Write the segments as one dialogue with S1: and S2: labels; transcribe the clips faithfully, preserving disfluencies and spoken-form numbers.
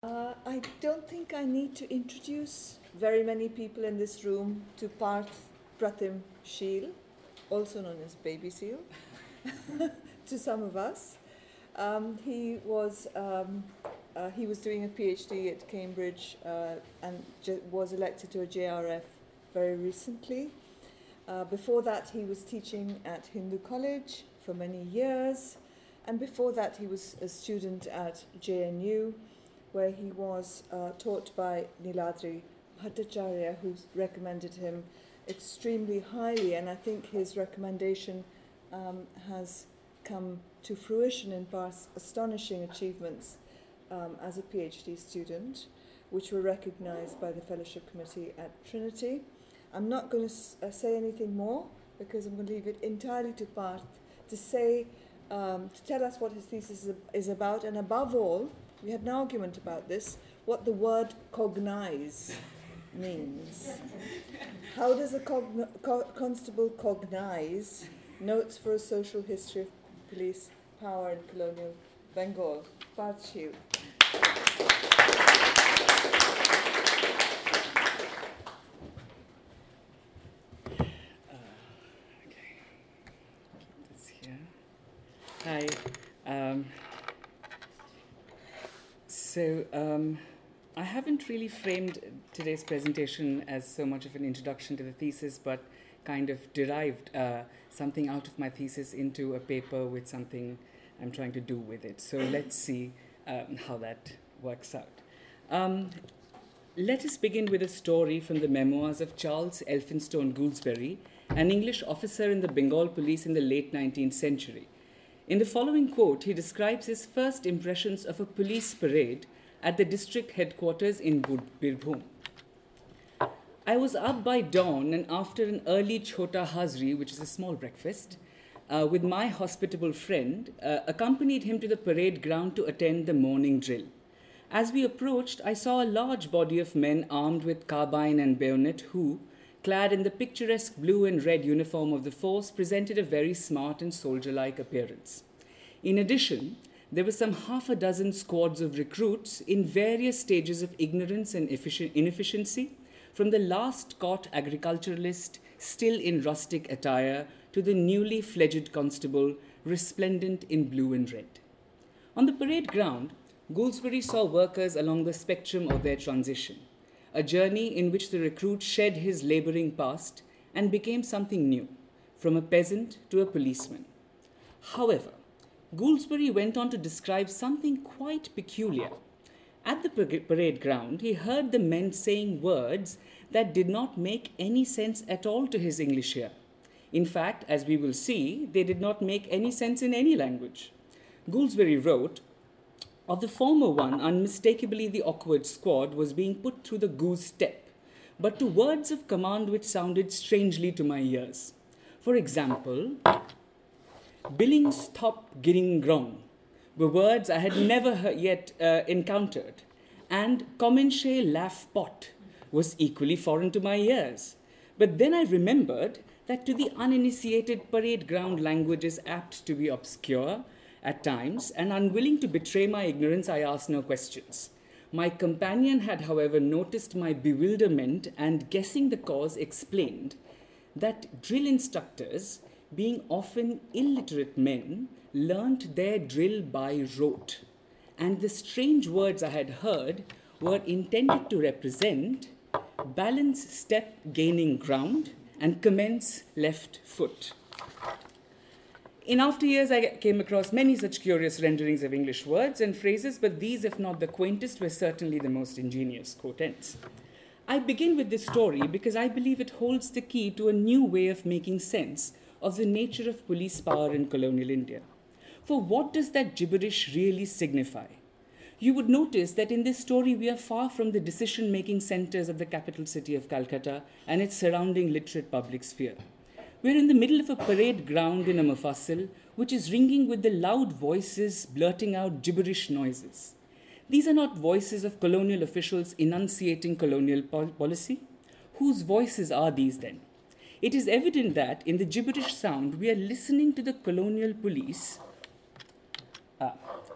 S1: Uh, I don't think I need to introduce very many people in this room to Parth Pratim Sheel, also known as Baby Seal, to some of us. Um, he was um, uh, he was doing a PhD at Cambridge uh, and j- was elected to a J R F very recently. Uh, before that, he was teaching at Hindu College for many years, and before that, he was a student at J N U, where he was uh, taught by Niladri Bhattacharya, who recommended him extremely highly, and I think his recommendation um, has come to fruition in Parth's astonishing achievements um, as a PhD student, which were recognized by the Fellowship Committee at Trinity. I'm not going to s- uh, say anything more, because I'm going to leave it entirely to Parth to say, um, to tell us what his thesis is, is about, and above all, we had an argument about this, what the word cognize means. How does a cogn- co- constable cognize notes for a social history of police power in colonial Bengal? Parth Sheel.
S2: Hi. Um, so um, I haven't really framed today's presentation as so much of an introduction to the thesis, but kind of derived uh, something out of my thesis into a paper with something I'm trying to do with it. So let's see um, how that works out. Um, let us begin with a story from the memoirs of Charles Elphinstone Gouldsberry, an English officer in the Bengal police in the late nineteenth century. In the following quote, he describes his first impressions of a police parade at the district headquarters in Birbhum. I was up by dawn, and after an early chota hazri, which is a small breakfast, uh, with my hospitable friend, uh, accompanied him to the parade ground to attend the morning drill. As we approached, I saw a large body of men armed with carbine and bayonet who, clad in the picturesque blue and red uniform of the force, presented a very smart and soldier-like appearance. In addition, there were some half a dozen squads of recruits in various stages of ignorance and inefficiency, from the last caught agriculturalist still in rustic attire to the newly fledged constable resplendent in blue and red. On the parade ground, Gouldsberry saw workers along the spectrum of their transition, a journey in which the recruit shed his labouring past and became something new, from a peasant to a policeman. However, Gouldsberry went on to describe something quite peculiar. At the parade ground, he heard the men saying words that did not make any sense at all to his English ear. In fact, as we will see, they did not make any sense in any language. Gouldsberry wrote, "Of the former one, unmistakably the awkward squad was being put through the goose step, but to words of command which sounded strangely to my ears. For example, Billings Thop Giring Grong were words I had never heard yet uh, encountered, and Comanche Laugh Pot was equally foreign to my ears. But then I remembered that to the uninitiated parade ground language is apt to be obscure at times, and unwilling to betray my ignorance, I asked no questions. My companion had, however, noticed my bewilderment and, guessing the cause, explained that drill instructors, being often illiterate men, learnt their drill by rote, and the strange words I had heard were intended to represent balance step gaining ground and commence left foot. In after years, I came across many such curious renderings of English words and phrases, but these, if not the quaintest, were certainly the most ingenious." Quote ends. I begin with this story because I believe it holds the key to a new way of making sense of the nature of police power in colonial India. For what does that gibberish really signify? You would notice that in this story we are far from the decision-making centres of the capital city of Calcutta and its surrounding literate public sphere. We're in the middle of a parade ground in a mufassil, which is ringing with the loud voices blurting out gibberish noises. These are not voices of colonial officials enunciating colonial pol- policy. Whose voices are these then? It is evident that in the gibberish sound we are listening to the colonial police uh,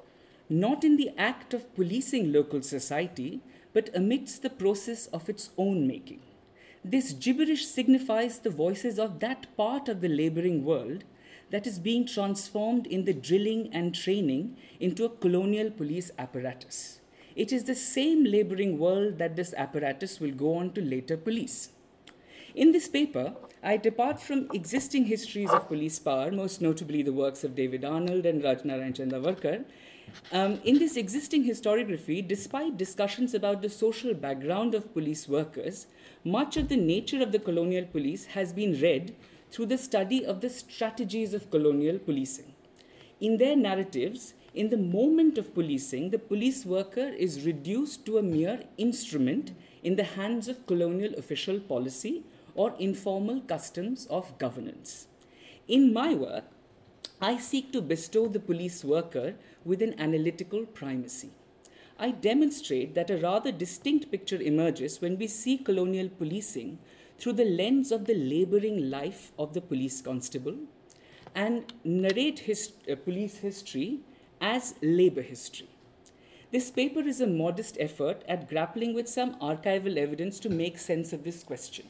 S2: not in the act of policing local society, but amidst the process of its own making. This gibberish signifies the voices of that part of the laboring world that is being transformed in the drilling and training into a colonial police apparatus. It is the same laboring world that this apparatus will go on to later police. In this paper, I depart from existing histories of police power, most notably the works of David Arnold and Rajnarayan Chandavarkar. Um, in this existing historiography, despite discussions about the social background of police workers, much of the nature of the colonial police has been read through the study of the strategies of colonial policing. In their narratives, in the moment of policing, the police worker is reduced to a mere instrument in the hands of colonial official policy or informal customs of governance. In my work, I seek to bestow the police worker with an analytical primacy. I demonstrate that a rather distinct picture emerges when we see colonial policing through the lens of the laboring life of the police constable and narrate his, uh, police history as labor history. This paper is a modest effort at grappling with some archival evidence to make sense of this question.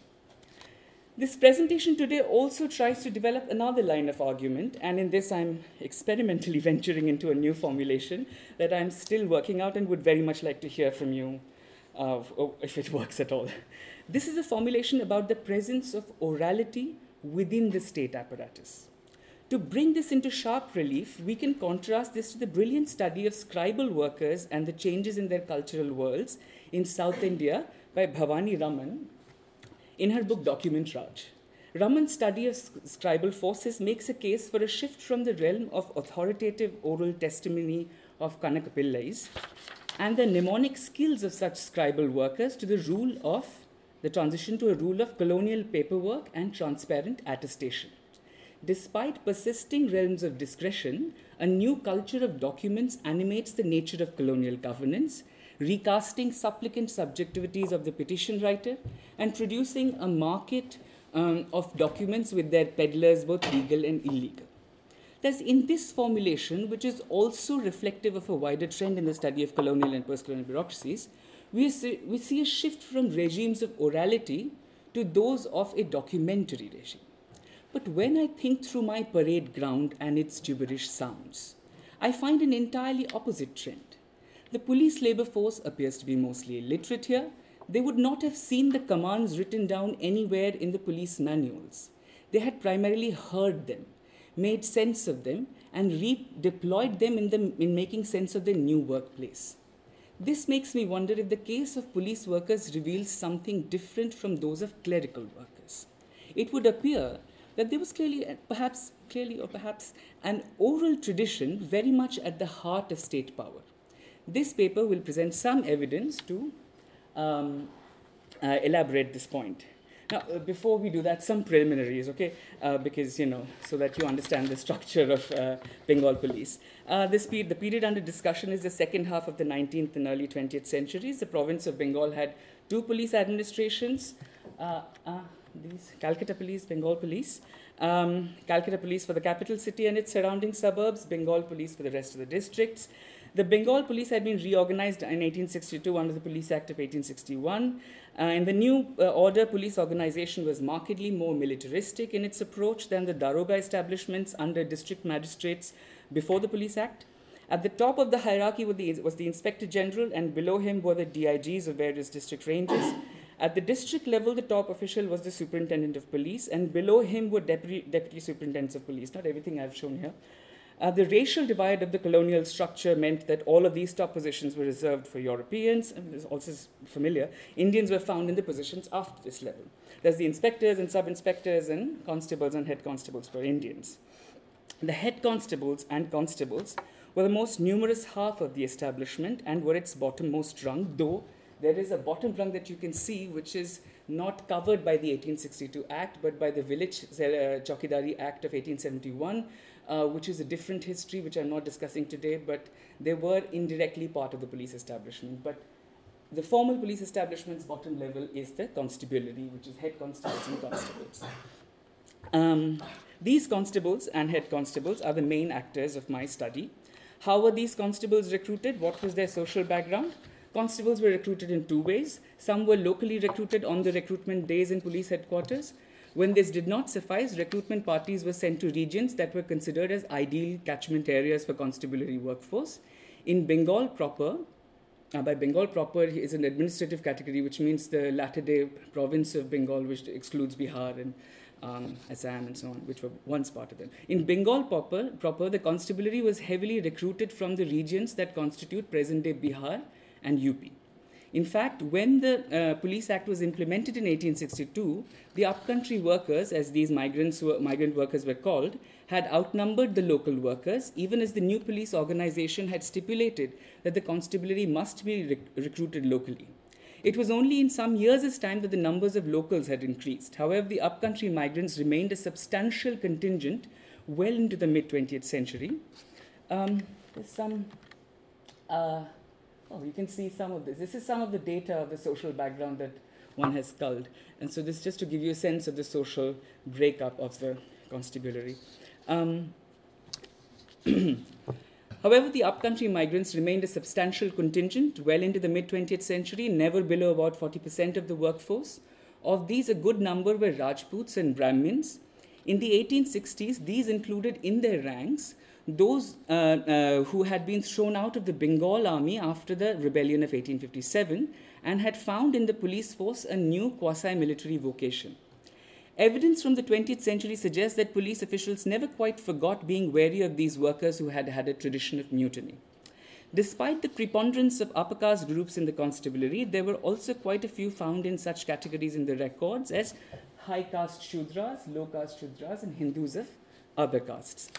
S2: This presentation today also tries to develop another line of argument, and in this I'm experimentally venturing into a new formulation that I'm still working out and would very much like to hear from you uh, if it works at all. This is a formulation about the presence of orality within the state apparatus. To bring this into sharp relief, we can contrast this to the brilliant study of scribal workers and the changes in their cultural worlds in South India by Bhavani Raman in her book Document Raj. Raman's study of scribal forces makes a case for a shift from the realm of authoritative oral testimony of Kanakapillais and the mnemonic skills of such scribal workers to the rule of the transition to a rule of colonial paperwork and transparent attestation. Despite persisting realms of discretion, a new culture of documents animates the nature of colonial governance, recasting supplicant subjectivities of the petition writer and producing a market um, of documents with their peddlers, both legal and illegal. Thus, in this formulation, which is also reflective of a wider trend in the study of colonial and post-colonial bureaucracies, we see, we see a shift from regimes of orality to those of a documentary regime. But when I think through my parade ground and its gibberish sounds, I find an entirely opposite trend. The police labor force appears to be mostly illiterate here. They would not have seen the commands written down anywhere in the police manuals. They had primarily heard them, made sense of them, and redeployed them in, the, in making sense of their new workplace. This makes me wonder if the case of police workers reveals something different from those of clerical workers. It would appear that there was clearly, perhaps clearly or perhaps, an oral tradition very much at the heart of state power. This paper will present some evidence to um, uh, elaborate this point. Now, uh, before we do that, some preliminaries, okay? Uh, because, you know, so that you understand the structure of uh, Bengal police. Uh, this pe- the period under discussion is the second half of the nineteenth and early twentieth centuries. The province of Bengal had two police administrations. Uh, uh, these Calcutta Police, Bengal Police. Um, Calcutta Police for the capital city and its surrounding suburbs, Bengal Police for the rest of the districts. The Bengal Police had been reorganized in eighteen sixty-two under the Police Act of eighteen sixty-one. Uh, in the new uh, order, police organization was markedly more militaristic in its approach than the Daroga establishments under district magistrates before the Police Act. At the top of the hierarchy was the, was the Inspector General, and below him were the D I Gs of various district ranges. At the district level, the top official was the Superintendent of Police, and below him were deputy, deputy superintendents of police. Not everything I've shown here. Uh, the racial divide of the colonial structure meant that all of these top positions were reserved for Europeans, and this also is familiar. Indians were found in the positions after this level. There's the inspectors and sub-inspectors and constables and head constables were Indians. The head constables and constables were the most numerous half of the establishment and were its bottommost rung, though there is a bottom rung that you can see which is not covered by the eighteen sixty-two Act, but by the Village uh, Chowkidari Act of eighteen seventy-one, uh, which is a different history, which I'm not discussing today, but they were indirectly part of the police establishment. But the formal police establishment's bottom level is the constabulary, which is head constables and constables. Um, these constables and head constables are the main actors of my study. How were these constables recruited? What was their social background? Constables were recruited in two ways. Some were locally recruited on the recruitment days in police headquarters. When this did not suffice, recruitment parties were sent to regions that were considered as ideal catchment areas for constabulary workforce. In Bengal proper, uh, by Bengal proper is an administrative category, which means the latter-day province of Bengal, which excludes Bihar and um, Assam and so on, which were once part of them. In Bengal proper, proper, the constabulary was heavily recruited from the regions that constitute present-day Bihar and U P. In fact, when the uh, Police Act was implemented in eighteen sixty-two, the upcountry workers, as these migrants were, migrant workers were called, had outnumbered the local workers, even as the new police organization had stipulated that the constabulary must be rec- recruited locally. It was only in some years' time that the numbers of locals had increased. However, the upcountry migrants remained a substantial contingent well into the mid-twentieth century. Um, there's some... Uh, Oh, you can see some of this. This is some of the data of the social background that one has culled. And so this is just to give you a sense of the social breakup of the constabulary. Um, However, the upcountry migrants remained a substantial contingent well into the mid-twentieth century, never below about forty percent of the workforce. Of these, a good number were Rajputs and Brahmins. In the eighteen sixties, these included in their ranks those uh, uh, who had been thrown out of the Bengal army after the rebellion of eighteen fifty-seven and had found in the police force a new quasi-military vocation. Evidence from the twentieth century suggests that police officials never quite forgot being wary of these workers who had had a tradition of mutiny. Despite the preponderance of upper caste groups in the constabulary, there were also quite a few found in such categories in the records as high caste Shudras, low caste Shudras, and Hindus of other castes.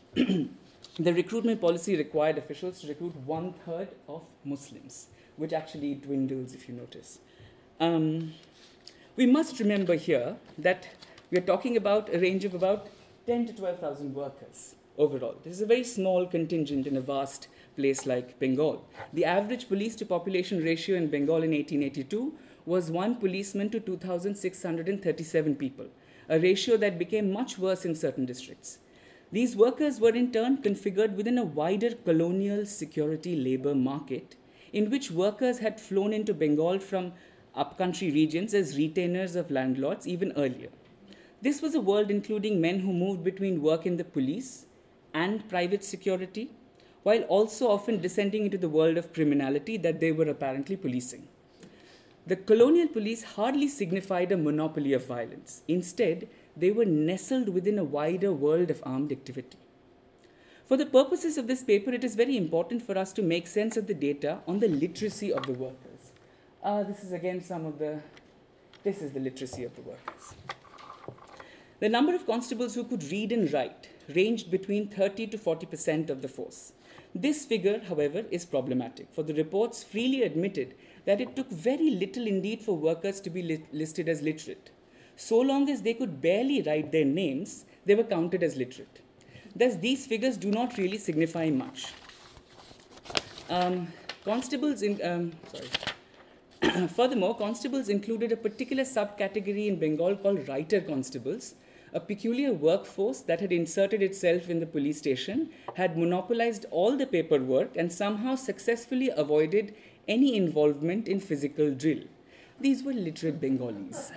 S2: The recruitment policy required officials to recruit one third of Muslims, which actually dwindles if you notice. Um, we must remember here that we are talking about a range of about ten to twelve thousand workers overall. This is a very small contingent in a vast place like Bengal. The average police to population ratio in Bengal in eighteen eighty-two was one policeman to two thousand six hundred thirty-seven people, a ratio that became much worse in certain districts. These workers were in turn configured within a wider colonial security labor market in which workers had flown into Bengal from upcountry regions as retainers of landlords even earlier. This was a world including men who moved between work in the police and private security, while also often descending into the world of criminality that they were apparently policing. The colonial police hardly signified a monopoly of violence. Instead, they were nestled within a wider world of armed activity. For the purposes of this paper, it is very important for us to make sense of the data on the literacy of the workers. Uh, this is again some of the, this is the literacy of the workers. The number of constables who could read and write ranged between thirty to forty percent of the force. This figure, however, is problematic, for the reports freely admitted that it took very little indeed for workers to be li- listed as literate. So long as they could barely write their names, they were counted as literate. Thus, these figures do not really signify much. Um, constables in, um, sorry. Furthermore, constables included a particular subcategory in Bengal called writer constables, a peculiar workforce that had inserted itself in the police station, had monopolized all the paperwork, and somehow successfully avoided any involvement in physical drill. These were literate Bengalis.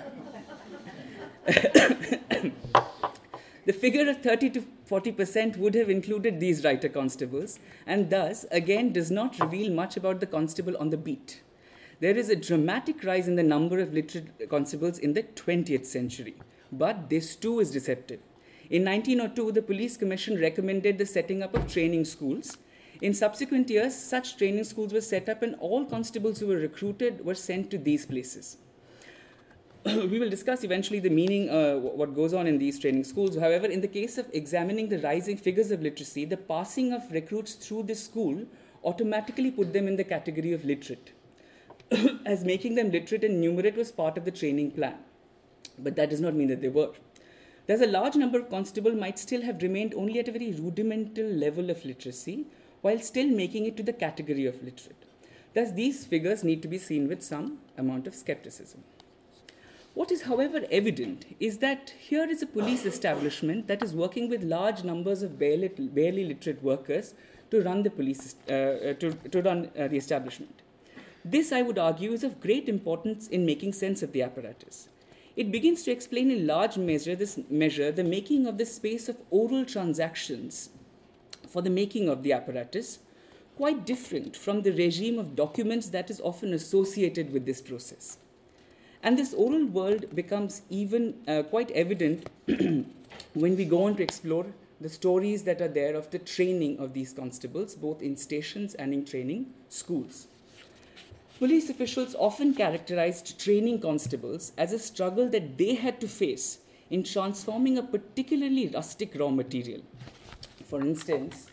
S2: The figure of thirty to forty percent would have included these writer constables, and thus, again, does not reveal much about the constable on the beat. There is a dramatic rise in the number of literate constables in the twentieth century, but this too is deceptive. In nineteen oh two, the Police Commission recommended the setting up of training schools. In subsequent years, such training schools were set up, and all constables who were recruited were sent to these places. We will discuss eventually the meaning, uh, what goes on in these training schools. However, in the case of examining the rising figures of literacy, the passing of recruits through this school automatically put them in the category of literate, as making them literate and numerate was part of the training plan. But that does not mean that they were. Thus, a large number of constables might still have remained only at a very rudimental level of literacy, while still making it to the category of literate. Thus, these figures need to be seen with some amount of skepticism. What is, however, evident is that here is a police establishment that is working with large numbers of barely, barely literate workers to run the police, uh, to, to run uh, the establishment. This, I would argue, is of great importance in making sense of the apparatus. It begins to explain in large measure, this measure the making of the space of oral transactions for the making of the apparatus, quite different from the regime of documents that is often associated with this process. And this oral world becomes even uh, quite evident when we go on to explore the stories that are there of the training of these constables, both in stations and in training schools. Police officials often characterized training constables as a struggle that they had to face in transforming a particularly rustic raw material. For instance,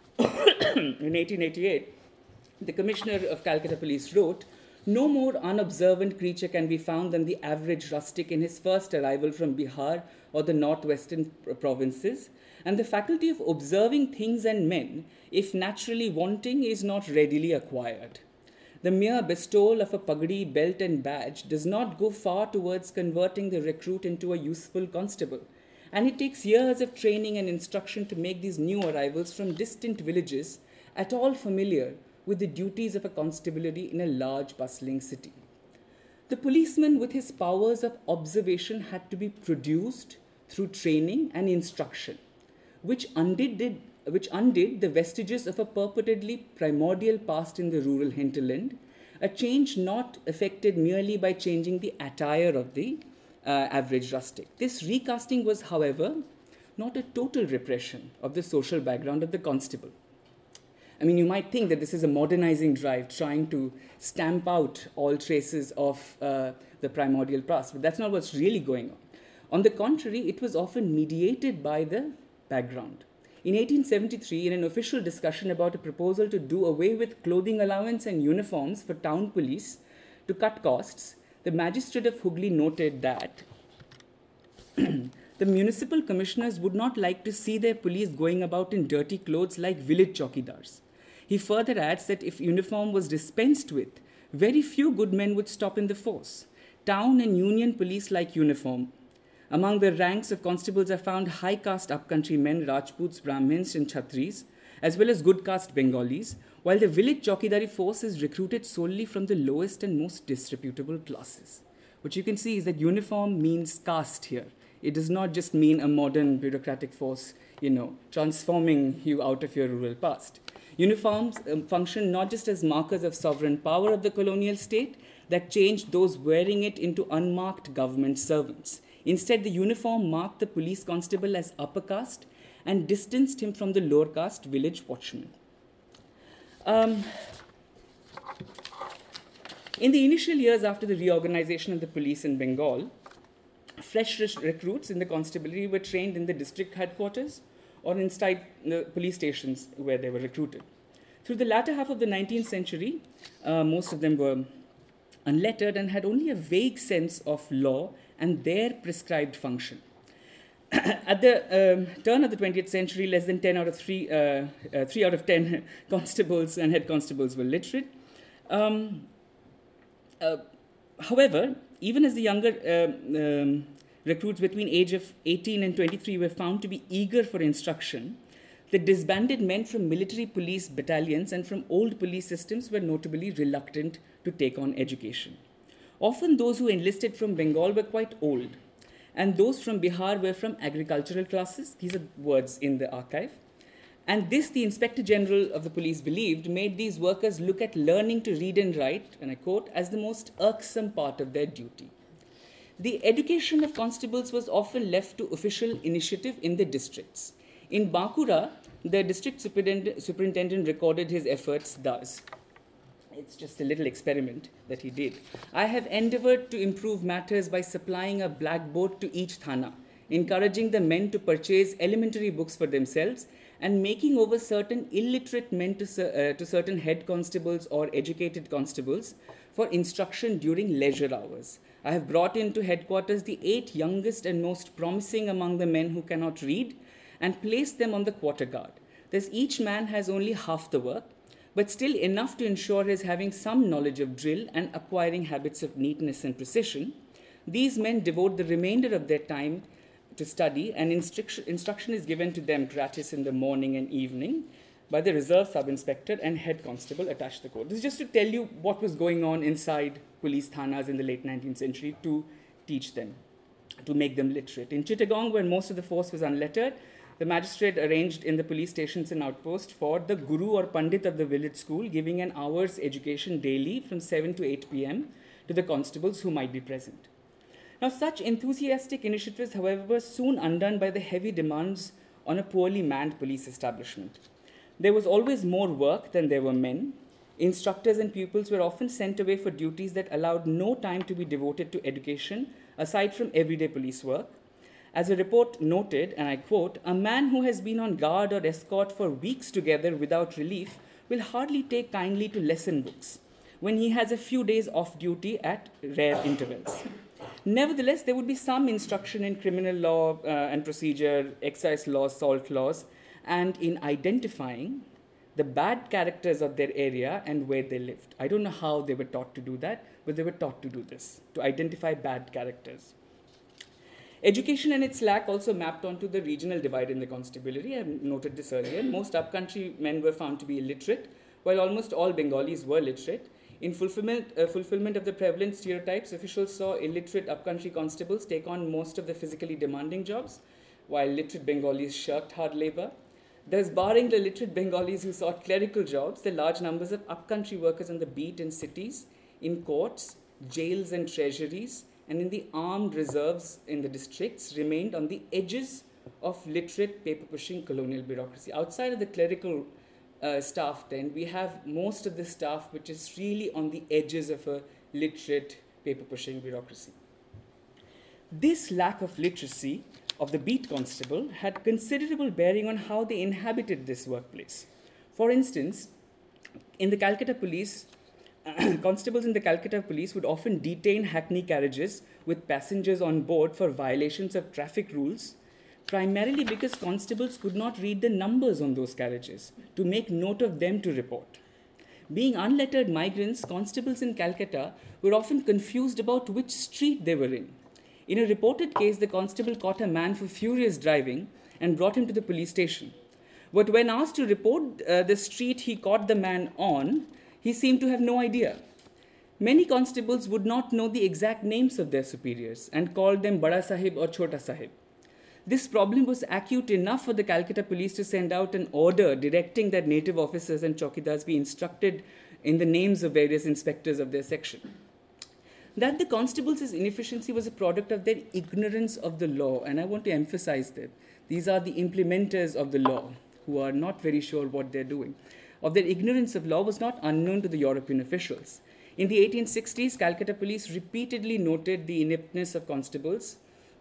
S2: in eighteen eighty-eight, the Commissioner of Calcutta Police wrote, "No more unobservant creature can be found than the average rustic in his first arrival from Bihar or the northwestern provinces, and the faculty of observing things and men, if naturally wanting, is not readily acquired. The mere bestowal of a pagadi, belt and badge does not go far towards converting the recruit into a useful constable, and it takes years of training and instruction to make these new arrivals from distant villages at all familiar with the duties of a constabulary in a large bustling city. The policeman with his powers of observation had to be produced through training and instruction, which undid, which undid the vestiges of a purportedly primordial past in the rural hinterland, a change not effected merely by changing the attire of the uh, average rustic. This recasting was, however, not a total repression of the social background of the constable. I mean, you might think that this is a modernizing drive trying to stamp out all traces of uh, the primordial past, but that's not what's really going on. On the contrary, it was often mediated by the background. In eighteen seventy-three, in an official discussion about a proposal to do away with clothing allowance and uniforms for town police to cut costs, the magistrate of Hooghly noted that the municipal commissioners would not like to see their police going about in dirty clothes like village chowkidars. He further adds that if uniform was dispensed with, very few good men would stop in the force. Town and union police like uniform. Among the ranks of constables are found high caste upcountry men, Rajputs, Brahmins, and Chhatris, as well as good caste Bengalis, while the village chowkidari force is recruited solely from the lowest and most disreputable classes. What you can see is that uniform means caste here. It does not just mean a modern bureaucratic force, you know, transforming you out of your rural past. Uniforms um, function not just as markers of sovereign power of the colonial state that changed those wearing it into unmarked government servants. Instead, the uniform marked the police constable as upper caste and distanced him from the lower caste village watchman. Um, in the initial years after the reorganization of the police in Bengal, fresh recruits in the constabulary were trained in the district headquarters or inside the police stations where they were recruited. Through the latter half of the nineteenth century, uh, most of them were unlettered and had only a vague sense of law and their prescribed function. At the um, turn of the twentieth century, less than ten out of three, uh, uh, three out of ten constables and head constables were literate. Um, uh, however, even as the younger uh, um, recruits between age of eighteen and twenty-three were found to be eager for instruction, the disbanded men from military police battalions and from old police systems were notably reluctant to take on education. Often those who enlisted from Bengal were quite old, and those from Bihar were from agricultural classes. These are words in the archive. And this, the Inspector General of the police believed, made these workers look at learning to read and write, and I quote, as the most irksome part of their duty. The education of constables was often left to official initiative in the districts. In Bankura, the district superintendent, superintendent recorded his efforts thus. It's just a little experiment that he did. I have endeavored to improve matters by supplying a blackboard to each thana, encouraging the men to purchase elementary books for themselves, and making over certain illiterate men to, uh, to certain head constables or educated constables for instruction during leisure hours. I have brought into headquarters the eight youngest and most promising among the men who cannot read and placed them on the quarter guard. Thus, each man has only half the work, but still enough to ensure his having some knowledge of drill and acquiring habits of neatness and precision. These men devote the remainder of their time to study, and instruction, instruction is given to them gratis in the morning and evening. by the reserve sub-inspector and head constable attached to the court. This is just to tell you what was going on inside police thanas in the late nineteenth century to teach them, to make them literate. In Chittagong, where most of the force was unlettered, the magistrate arranged in the police stations and outpost for the guru or pandit of the village school, giving an hour's education daily from seven to eight p.m. to the constables who might be present. Now, such enthusiastic initiatives, however, were soon undone by the heavy demands on a poorly manned police establishment. There was always more work than there were men. Instructors and pupils were often sent away for duties that allowed no time to be devoted to education, aside from everyday police work. As a report noted, and I quote, "A man who has been on guard or escort for weeks together without relief will hardly take kindly to lesson books when he has a few days off duty at rare intervals." Nevertheless, there would be some instruction in criminal law uh, and procedure, excise laws, salt laws, and in identifying the bad characters of their area and where they lived. I don't know how they were taught to do that, but they were taught to do this, to identify bad characters. Education and its lack also mapped onto the regional divide in the constabulary. I noted this earlier. Most upcountry men were found to be illiterate, while almost all Bengalis were literate. In fulfillment, uh, fulfillment of the prevalent stereotypes, officials saw illiterate upcountry constables take on most of the physically demanding jobs, while literate Bengalis shirked hard labor. Thus, barring the literate Bengalis who sought clerical jobs, the large numbers of upcountry workers on the beat in cities, in courts, jails and treasuries, and in the armed reserves in the districts remained on the edges of literate, paper-pushing colonial bureaucracy. Outside of the clerical uh, staff, then, we have most of the staff which is really on the edges of a literate, paper-pushing bureaucracy. This lack of literacy of the beat constable had considerable bearing on how they inhabited this workplace. For instance, in the Calcutta police, constables in the Calcutta police would often detain hackney carriages with passengers on board for violations of traffic rules, primarily because constables could not read the numbers on those carriages to make note of them to report. Being unlettered migrants, constables in Calcutta were often confused about which street they were in. In a reported case, the constable caught a man for furious driving and brought him to the police station. But when asked to report uh, the street he caught the man on, he seemed to have no idea. Many constables would not know the exact names of their superiors and called them Bada Sahib or Chota Sahib. This problem was acute enough for the Calcutta police to send out an order directing that native officers and chowkidars be instructed in the names of various inspectors of their section. That the constables' inefficiency was a product of their ignorance of the law, and I want to emphasize that these are the implementers of the law who are not very sure what they're doing. Of their ignorance of law was not unknown to the European officials. In the eighteen sixties, Calcutta police repeatedly noted the ineptness of constables.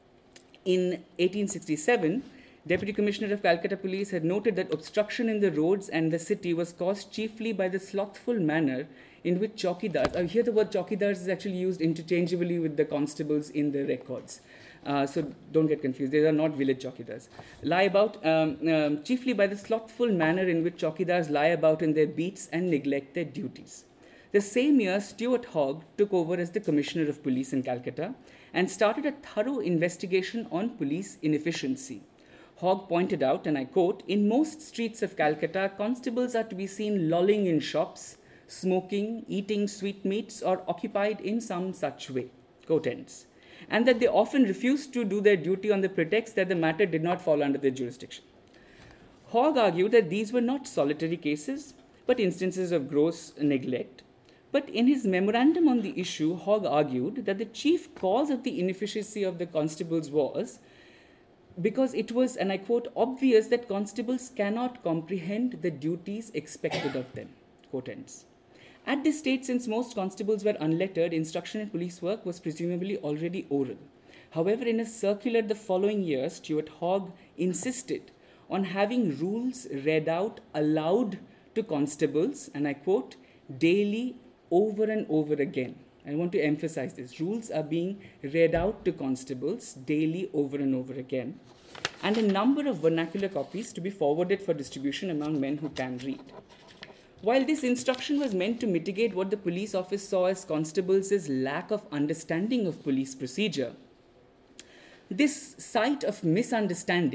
S2: In eighteen sixty-seven, Deputy Commissioner of Calcutta Police had noted that obstruction in the roads and the city was caused chiefly by the slothful manner in which chowkidars, uh, here the word chowkidars is actually used interchangeably with the constables in the records. Uh, so don't get confused, they are not village chowkidars. Lie about, um, um, chiefly by the slothful manner in which chowkidars lie about in their beats and neglect their duties. The same year, Stuart Hogg took over as the Commissioner of Police in Calcutta and started a thorough investigation on police inefficiency. Hogg pointed out, and I quote, "In most streets of Calcutta, constables are to be seen lolling in shops, smoking, eating sweetmeats, or occupied in some such way," quote ends, and that they often refused to do their duty on the pretext that the matter did not fall under their jurisdiction. Hogg argued that these were not solitary cases, but instances of gross neglect. But in his memorandum on the issue, Hogg argued that the chief cause of the inefficiency of the constables was because it was, and I quote, "obvious that constables cannot comprehend the duties expected of them," quote ends. At this stage, since most constables were unlettered, instruction in police work was presumably already oral. However, in a circular the following year, Stuart Hogg insisted on having rules read out aloud to constables, and I quote, "daily, over and over again." I want to emphasize this. Rules are being read out to constables daily, over and over again, and a number of vernacular copies to be forwarded for distribution among men who can read. While this instruction was meant to mitigate what the police office saw as constables' lack of understanding of police procedure, this sight of misunderstanding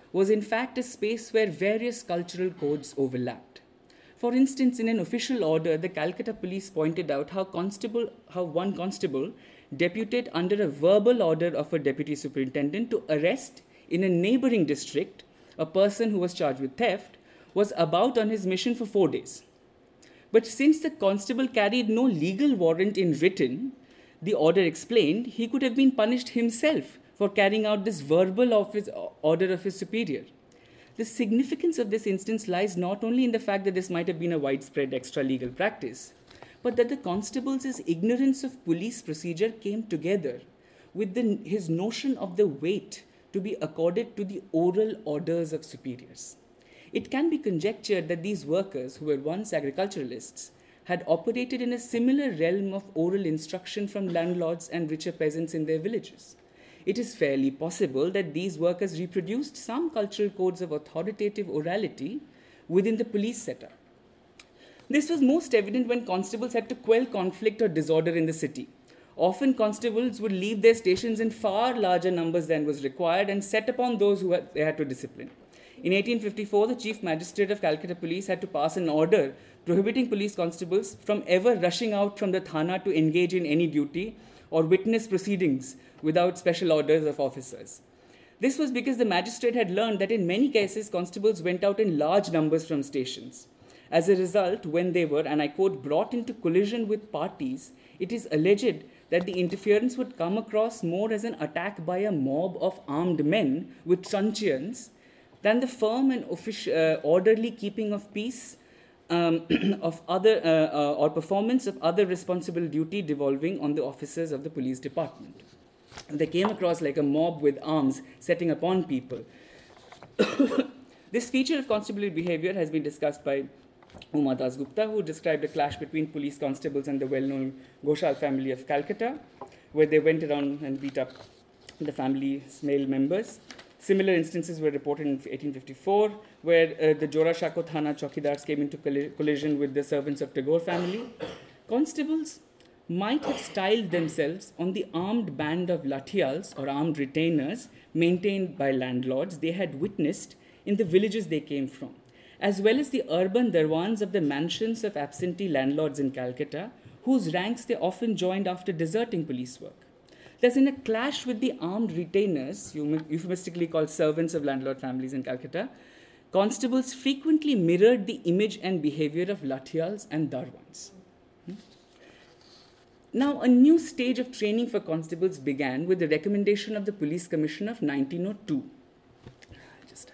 S2: was in fact a space where various cultural codes overlapped. For instance, in an official order, the Calcutta police pointed out how, constable, how one constable deputed under a verbal order of a deputy superintendent to arrest in a neighboring district a person who was charged with theft was about on his mission for four days. But since the constable carried no legal warrant in written, the order explained he could have been punished himself for carrying out this verbal of his order of his superior. The significance of this instance lies not only in the fact that this might have been a widespread extra-legal practice, but that the constable's ignorance of police procedure came together with the, his notion of the weight to be accorded to the oral orders of superiors. It can be conjectured that these workers, who were once agriculturalists, had operated in a similar realm of oral instruction from landlords and richer peasants in their villages. It is fairly possible that these workers reproduced some cultural codes of authoritative orality within the police setup. This was most evident when constables had to quell conflict or disorder in the city. Often constables would leave their stations in far larger numbers than was required and set upon those who had, they had to discipline. In eighteen fifty-four, the Chief Magistrate of Calcutta Police had to pass an order prohibiting police constables from ever rushing out from the thana to engage in any duty or witness proceedings without special orders of officers. This was because the magistrate had learned that in many cases, constables went out in large numbers from stations. As a result, when they were, and I quote, brought into collision with parties, it is alleged that the interference would come across more as an attack by a mob of armed men with truncheons than the firm and offici- uh, orderly keeping of peace um, of other uh, uh, or performance of other responsible duty devolving on the officers of the police department. They came across like a mob with arms setting upon people. This feature of constabulary behavior has been discussed by Uma Das Gupta, who described a clash between police constables and the well-known Ghoshal family of Calcutta, where they went around and beat up the family's male members. Similar instances were reported in eighteen fifty-four, where uh, the Jora Shako Thana Chowkidars came into colli- collision with the servants of Tagore family. Constables might have styled themselves on the armed band of lathials or armed retainers maintained by landlords they had witnessed in the villages they came from, as well as the urban darwans of the mansions of absentee landlords in Calcutta, whose ranks they often joined after deserting police work. Thus, in a clash with the armed retainers, euphemistically called servants of landlord families in Calcutta, constables frequently mirrored the image and behavior of lathials and darwans. Hmm? Now, a new stage of training for constables began with the recommendation of the Police Commission of nineteen oh two. Just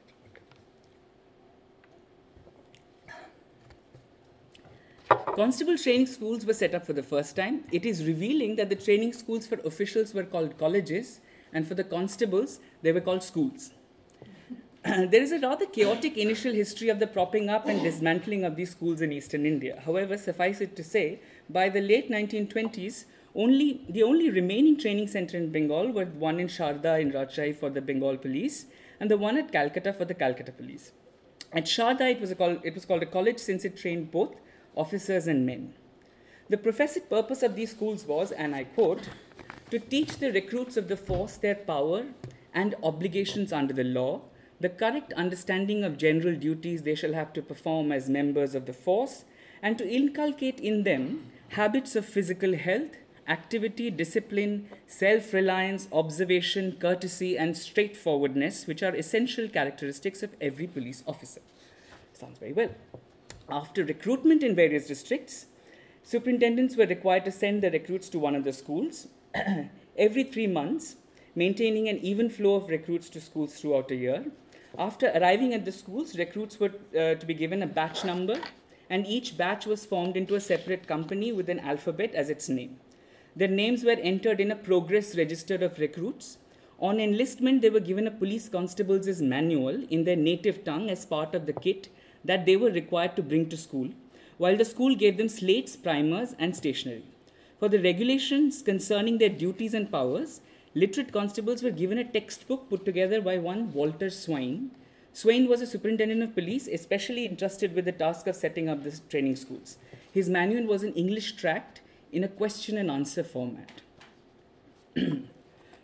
S2: Constable training schools were set up for the first time. It is revealing that the training schools for officials were called colleges, and for the constables, they were called schools. There is a rather chaotic initial history of the propping up and dismantling of these schools in eastern India. However, suffice it to say, by the late nineteen twenties, only, the only remaining training center in Bengal were one in Sharda in Rajshahi for the Bengal police and the one at Calcutta for the Calcutta police. At Sharda, it was, a col- it was called a college since it trained both officers and men. The professed purpose of these schools was, and I quote, to teach the recruits of the force their power and obligations under the law, the correct understanding of general duties they shall have to perform as members of the force, and to inculcate in them habits of physical health, activity, discipline, self-reliance, observation, courtesy, and straightforwardness, which are essential characteristics of every police officer. Sounds very well. After recruitment in various districts, superintendents were required to send the recruits to one of the schools every three months, maintaining an even flow of recruits to schools throughout a year. After arriving at the schools, recruits were uh, to be given a batch number, and each batch was formed into a separate company with an alphabet as its name. Their names were entered in a progress register of recruits. On enlistment, they were given a police constable's manual in their native tongue as part of the kit that they were required to bring to school, while the school gave them slates, primers, and stationery. For the regulations concerning their duties and powers, literate constables were given a textbook put together by one Walter Swain. Swain was a superintendent of police, especially entrusted with the task of setting up the training schools. His manual was an English tract in a question and answer format.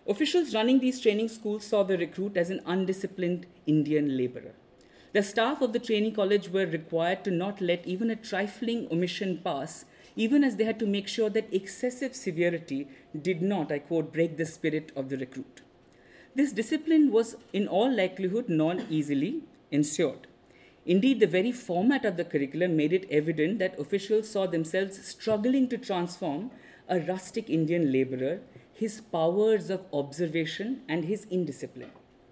S2: Officials running these training schools saw the recruit as an undisciplined Indian laborer. The staff of the training college were required to not let even a trifling omission pass, even as they had to make sure that excessive severity did not, I quote, break the spirit of the recruit. This discipline was in all likelihood not easily ensured. Indeed, the very format of the curriculum made it evident that officials saw themselves struggling to transform a rustic Indian laborer, his powers of observation, and his indiscipline.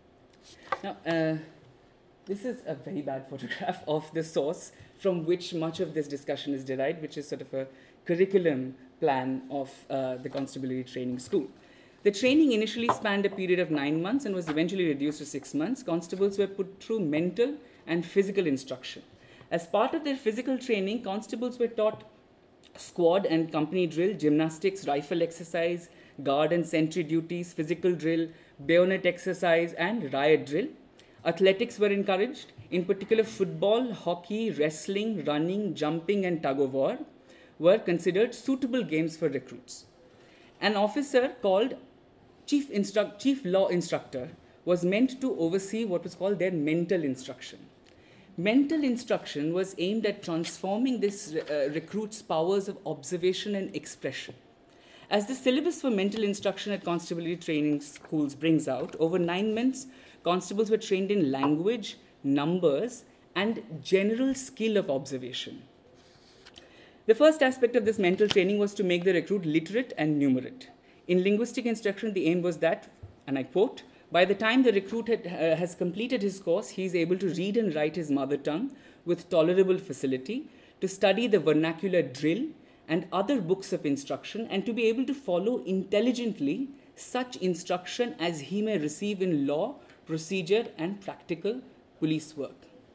S2: Now, uh, this is a very bad photograph of the source from which much of this discussion is derived, which is sort of a curriculum plan of uh, the Constabulary Training School. The training initially spanned a period of nine months and was eventually reduced to six months. Constables were put through mental and physical instruction. As part of their physical training, constables were taught squad and company drill, gymnastics, rifle exercise, guard and sentry duties, physical drill, bayonet exercise, and riot drill. Athletics were encouraged. In particular, football, hockey, wrestling, running, jumping, and tug of war were considered suitable games for recruits. An officer called Chief, Instru- Chief Law Instructor was meant to oversee what was called their mental instruction. Mental instruction was aimed at transforming this uh, recruit's powers of observation and expression. As the syllabus for mental instruction at constabulary training schools brings out, over nine months, constables were trained in language, numbers, and general skill of observation. The first aspect of this mental training was to make the recruit literate and numerate. In linguistic instruction, the aim was that, and I quote, by the time the recruit had, uh, has completed his course, he is able to read and write his mother tongue with tolerable facility, to study the vernacular drill and other books of instruction, and to be able to follow intelligently such instruction as he may receive in law, procedure, and practical police work.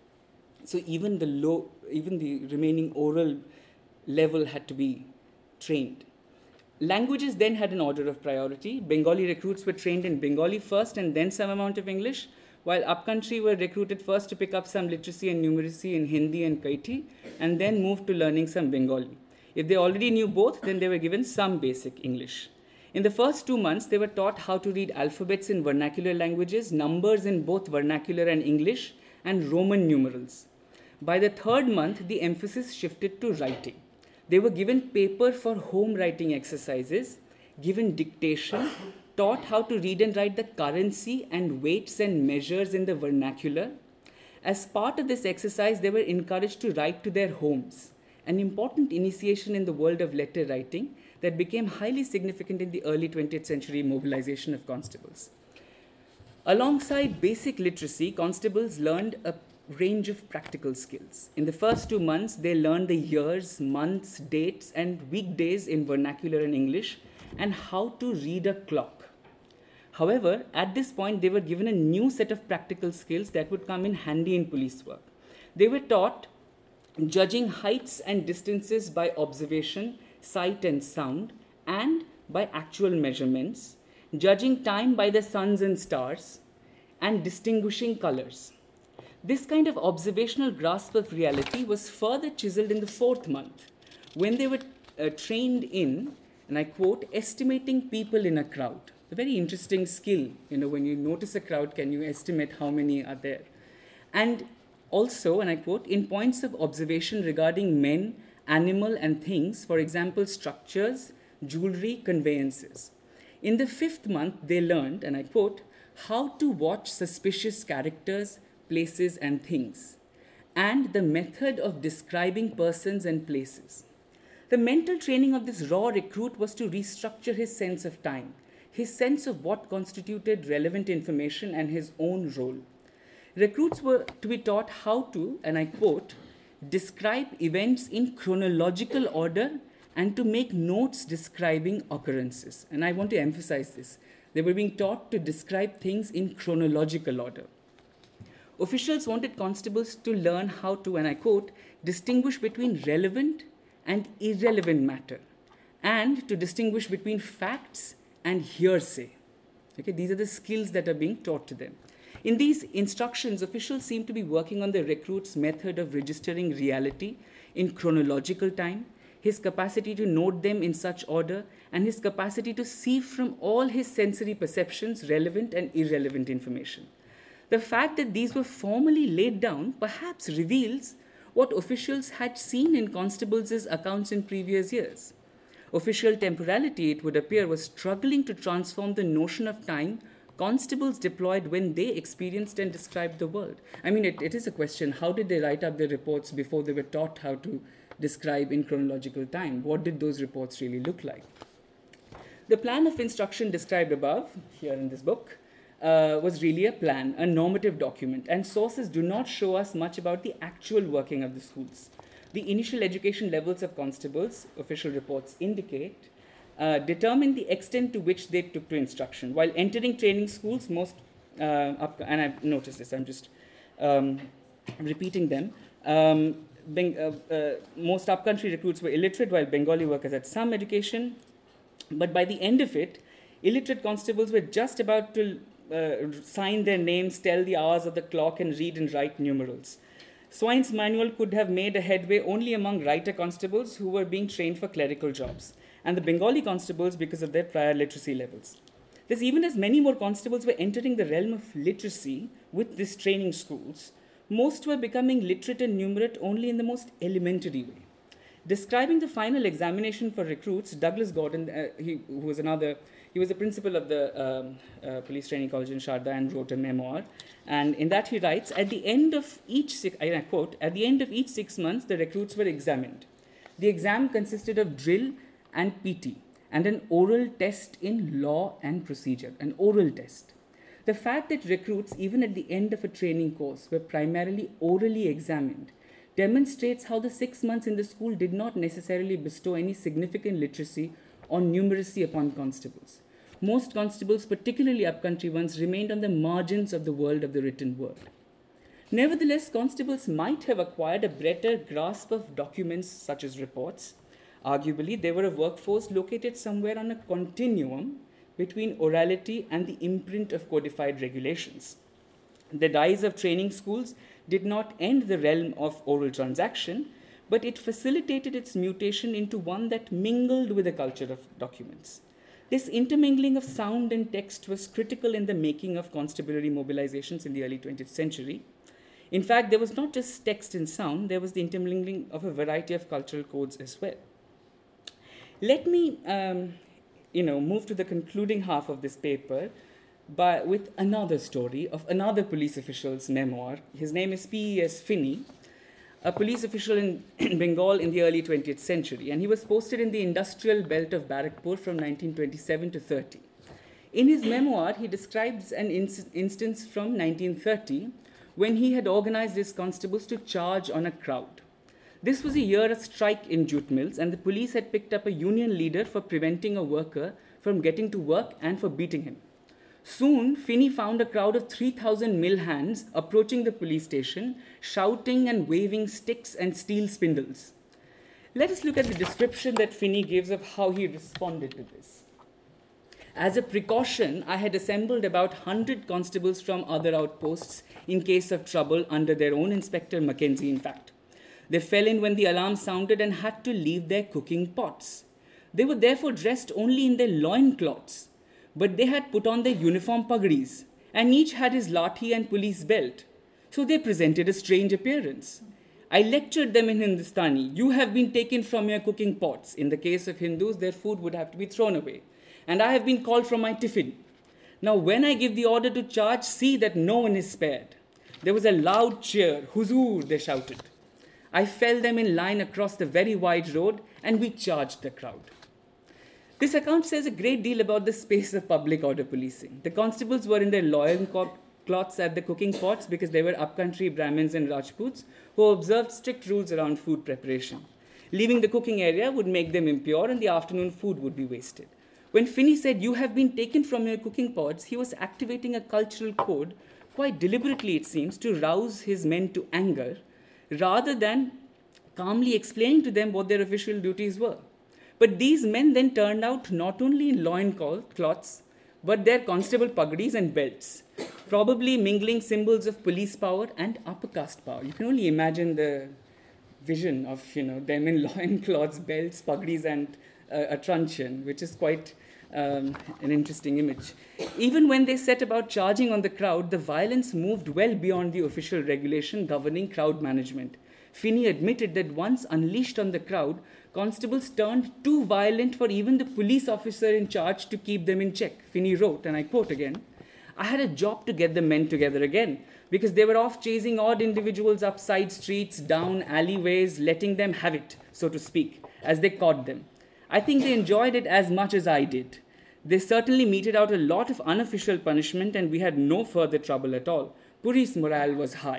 S2: So even the low, even the remaining oral level had to be trained. Languages then had an order of priority. Bengali recruits were trained in Bengali first and then some amount of English, while upcountry were recruited first to pick up some literacy and numeracy in Hindi and Kaithi, and then moved to learning some Bengali. If they already knew both, then they were given some basic English. In the first two months, they were taught how to read alphabets in vernacular languages, numbers in both vernacular and English, and Roman numerals. By the third month, the emphasis shifted to writing. They were given paper for home writing exercises, given dictation, taught how to read and write the currency and weights and measures in the vernacular. As part of this exercise, they were encouraged to write to their homes, an important initiation in the world of letter writing that became highly significant in the early twentieth century mobilization of constables. Alongside basic literacy, constables learned a range of practical skills. In the first two months, they learned the years, months, dates, and weekdays in vernacular and English, and how to read a clock. However, at this point, they were given a new set of practical skills that would come in handy in police work. They were taught judging heights and distances by observation, sight and sound, and by actual measurements, judging time by the suns and stars, and distinguishing colors. This kind of observational grasp of reality was further chiseled in the fourth month, when they were uh, trained in, and I quote, estimating people in a crowd. A very interesting skill. You know, when you notice a crowd, can you estimate how many are there? And also, and I quote, in points of observation regarding men, animal, and things, for example, structures, jewelry, conveyances. In the fifth month, they learned, and I quote, how to watch suspicious characters, places, and things, and the method of describing persons and places. The mental training of this raw recruit was to restructure his sense of time, his sense of what constituted relevant information, and his own role. Recruits were to be taught how to, and I quote, describe events in chronological order and to make notes describing occurrences. And I want to emphasize this. They were being taught to describe things in chronological order. Officials wanted constables to learn how to, and I quote, distinguish between relevant and irrelevant matter, and to distinguish between facts and hearsay. Okay, these are the skills that are being taught to them. In these instructions, officials seem to be working on the recruit's method of registering reality in chronological time, his capacity to note them in such order, and his capacity to sieve from all his sensory perceptions relevant and irrelevant information. The fact that these were formally laid down perhaps reveals what officials had seen in constables' accounts in previous years. Official temporality, it would appear, was struggling to transform the notion of time constables deployed when they experienced and described the world. I mean, it, it is a question, how did they write up their reports before they were taught how to describe in chronological time? What did those reports really look like? The plan of instruction described above, here in this book, uh, was really a plan, a normative document, and sources do not show us much about the actual working of the schools. The initial education levels of constables, official reports indicate, Uh, determine the extent to which they took to instruction. While entering training schools, most, uh, up, and I've noticed this, I'm just um, repeating them, um, Beng, uh, uh, most upcountry recruits were illiterate, while Bengali workers had some education. But by the end of it, illiterate constables were just about to uh, sign their names, tell the hours of the clock, and read and write numerals. Swine's manual could have made a headway only among writer constables who were being trained for clerical jobs, and the Bengali constables because of their prior literacy levels. Thus, even as many more constables were entering the realm of literacy with these training schools, most were becoming literate and numerate only in the most elementary way. Describing the final examination for recruits, Douglas Gordon, uh, he, who was another, he was the principal of the um, uh, police training college in Sharda and wrote a memoir. And in that he writes, at the end of each, I quote, at the end of each six months, the recruits were examined. The exam consisted of drill and P T, and an oral test in law and procedure, an oral test. The fact that recruits, even at the end of a training course, were primarily orally examined demonstrates how the six months in the school did not necessarily bestow any significant literacy or numeracy upon constables. Most constables, particularly upcountry ones, remained on the margins of the world of the written word. Nevertheless, constables might have acquired a better grasp of documents such as reports. Arguably, they were a workforce located somewhere on a continuum between orality and the imprint of codified regulations. The rise of training schools did not end the realm of oral transaction, but it facilitated its mutation into one that mingled with the culture of documents. This intermingling of sound and text was critical in the making of constabulary mobilizations in the early twentieth century. In fact, there was not just text and sound, there was the intermingling of a variety of cultural codes as well. Let me, um, you know, move to the concluding half of this paper by, with another story of another police official's memoir. His name is P E S Finney, a police official in, in Bengal in the early twentieth century, and he was posted in the industrial belt of Barrackpur from nineteen twenty-seven to thirty. In his memoir, he describes an in- instance from nineteen thirty when he had organized his constables to charge on a crowd. This was a year of strike in jute mills, and the police had picked up a union leader for preventing a worker from getting to work and for beating him. Soon, Finney found a crowd of three thousand mill hands approaching the police station, shouting and waving sticks and steel spindles. Let us look at the description that Finney gives of how he responded to this. As a precaution, I had assembled about one hundred constables from other outposts in case of trouble under their own Inspector Mackenzie, in fact. They fell in when the alarm sounded and had to leave their cooking pots. They were therefore dressed only in their loincloths, but they had put on their uniform pagris, and each had his lathi and police belt. So they presented a strange appearance. I lectured them in Hindustani. You have been taken from your cooking pots. In the case of Hindus, their food would have to be thrown away. And I have been called from my tiffin. Now, when I give the order to charge, see that no one is spared. There was a loud cheer. Huzur, they shouted. I fell them in line across the very wide road, and we charged the crowd. This account says a great deal about the space of public order policing. The constables were in their loincloths at the cooking pots because they were upcountry Brahmins and Rajputs who observed strict rules around food preparation. Leaving the cooking area would make them impure, and the afternoon food would be wasted. When Finney said, "You have been taken from your cooking pots," he was activating a cultural code, quite deliberately it seems, to rouse his men to anger, rather than calmly explaining to them what their official duties were. But these men then turned out not only in loincloths, but their constable pagdis and belts, probably mingling symbols of police power and upper caste power. You can only imagine the vision of, you know, them in loincloths, belts, pagdis, and uh, a truncheon, which is quite um, an interesting image. Even when they set about charging on the crowd, the violence moved well beyond the official regulation governing crowd management. Finney admitted that once unleashed on the crowd, constables turned too violent for even the police officer in charge to keep them in check. Finney wrote, and I quote again, "I had a job to get the men together again, because they were off chasing odd individuals up side streets, down alleyways, letting them have it, so to speak, as they caught them. I think they enjoyed it as much as I did. They certainly meted out a lot of unofficial punishment, and we had no further trouble at all. Police morale was high."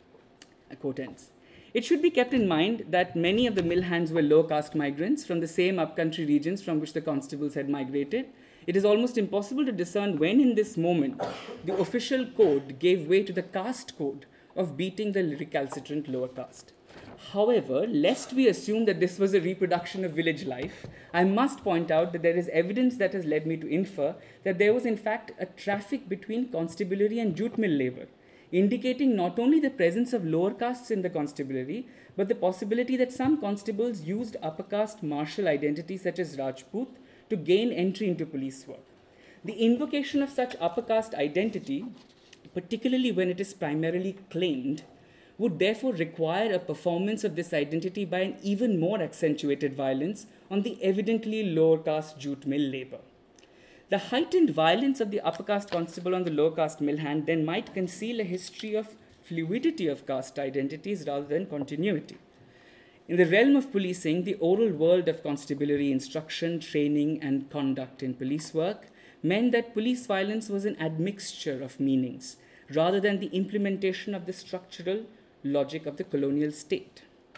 S2: A quote ends. It should be kept in mind that many of the mill hands were low-caste migrants from the same upcountry regions from which the constables had migrated. It is almost impossible to discern when in this moment the official code gave way to the caste code of beating the recalcitrant lower caste. However, lest we assume that this was a reproduction of village life, I must point out that there is evidence that has led me to infer that there was in fact a traffic between constabulary and jute mill labour, indicating not only the presence of lower castes in the constabulary, but the possibility that some constables used upper caste martial identities such as Rajput to gain entry into police work. The invocation of such upper caste identity, particularly when it is primarily claimed, would therefore require a performance of this identity by an even more accentuated violence on the evidently lower caste jute mill labour. The heightened violence of the upper caste constable on the lower caste mill hand then might conceal a history of fluidity of caste identities rather than continuity. In the realm of policing, the oral world of constabulary instruction, training, and conduct in police work meant that police violence was an admixture of meanings rather than the implementation of the structural logic of the colonial state.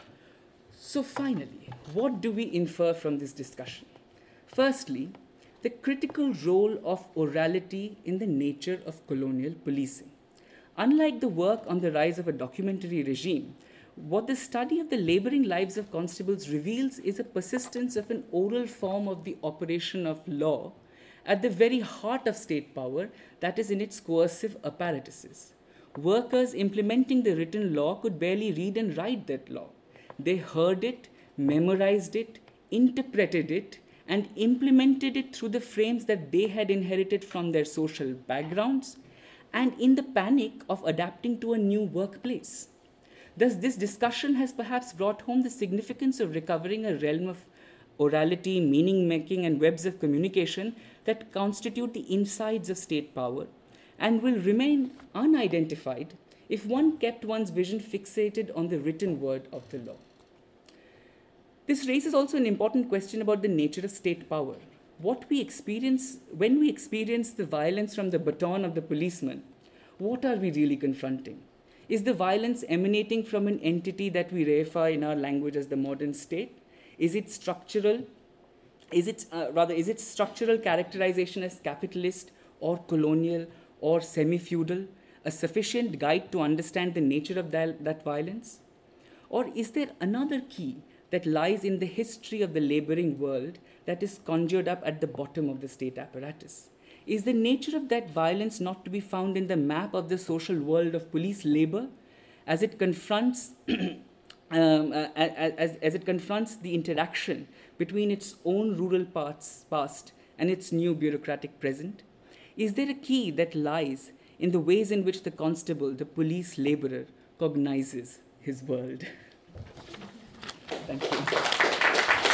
S2: So finally, what do we infer from this discussion? Firstly, the critical role of orality in the nature of colonial policing. Unlike the work on the rise of a documentary regime, what the study of the labouring lives of constables reveals is a persistence of an oral form of the operation of law at the very heart of state power, that is in its coercive apparatuses. Workers implementing the written law could barely read and write that law. They heard it, memorized it, interpreted it, and implemented it through the frames that they had inherited from their social backgrounds, and in the panic of adapting to a new workplace. Thus, this discussion has perhaps brought home the significance of recovering a realm of orality, meaning-making, and webs of communication that constitute the insides of state power, and will remain unidentified if one kept one's vision fixated on the written word of the law. This raises also an important question about the nature of state power. What we experience, when we experience the violence from the baton of the policeman, what are we really confronting? Is the violence emanating from an entity that we reify in our language as the modern state? Is it structural? Is it, uh, rather, is its structural characterization as capitalist or colonial or semi-feudal a sufficient guide to understand the nature of that, that violence? Or is there another key that lies in the history of the labouring world that is conjured up at the bottom of the state apparatus? Is the nature of that violence not to be found in the map of the social world of police labour as it confronts um, uh, as, as it confronts the interaction between its own rural parts, past and its new bureaucratic present? Is there a key that lies in the ways in which the constable, the police labourer, cognizes his world? Thank you.